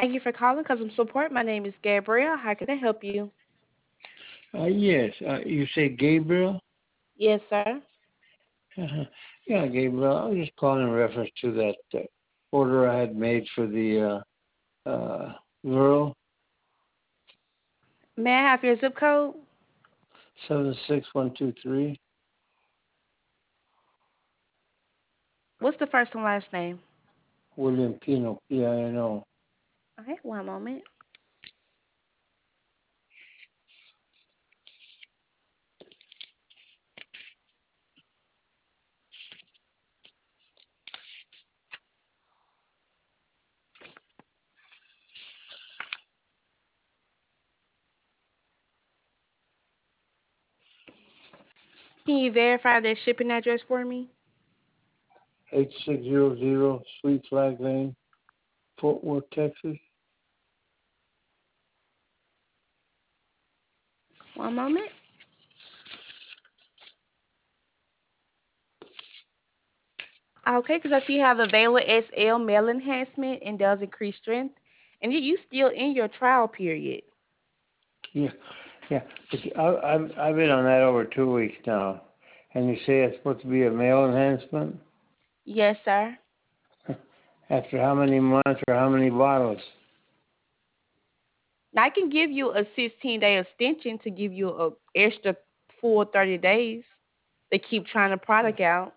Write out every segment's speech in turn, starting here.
Thank you for calling Customer Support. My name is Gabrielle. How can I help you? Yes. You say Gabriel? Yes, sir. Uh-huh. Yeah, Gabriel. I was just calling in reference to that order I had made for the rural May I have your zip code? 76123. What's the first and last name? William Pino, Pino. Okay, one moment. Can you verify that shipping address for me? 8600 Sweet Flag Lane, Fort Worth, Texas. One moment. Okay, because I see you have a Vela SL mail enhancement and does increase strength. And you still in your trial period. Yeah, yeah. I've been on that over 2 weeks now, and you say it's supposed to be a male enhancement. Yes, sir. After how many months or how many bottles? Now, I can give you a 16-day extension to give you a extra full 30 days. They keep trying the product out.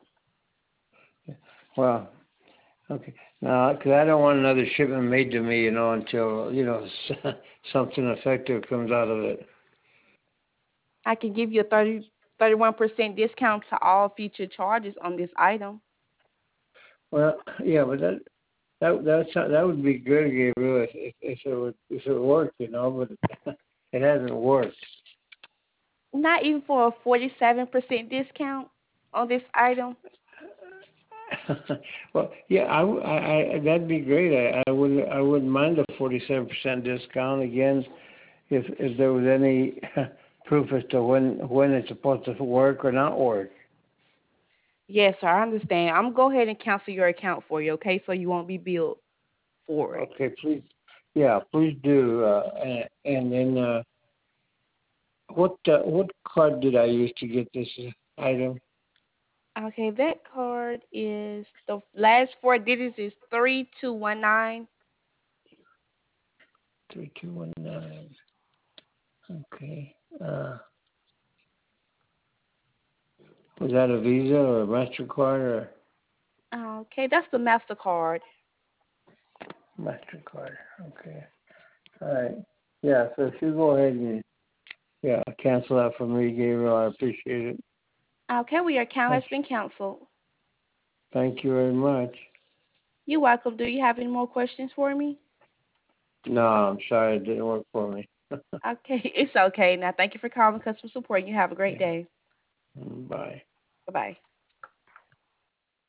Well, okay. Now, because I don't want another shipment made to me, until something effective comes out of it. I can give you a 31% discount to all future charges on this item. Well, yeah, but that would be good, Gabriel, if it worked, but it hasn't worked. Not even for a 47% discount on this item. Well, yeah, that'd be great. I wouldn't mind a 47% discount again if there was any proof as to when it's supposed to work or not work. Yes, sir, I understand. I'm going to go ahead and cancel your account for you, okay, so you won't be billed for it. Okay, please. Yeah, please do. And then what card did I use to get this item? Okay, that card is the last four digits is 3219. 3219. Okay. Was that a Visa or a Mastercard or Okay, that's the MasterCard. Mastercard? Okay. All right. Yeah. So if you go ahead and cancel that for me, Gabriel, I appreciate it. Okay, well, your account has Thank been canceled. Thank you very much. You're welcome. Do you have any more questions for me? No, I'm sorry it didn't work for me. Okay, it's okay. Now, thank you for calling customer support. You have a great Yeah. day. Bye. Bye-bye.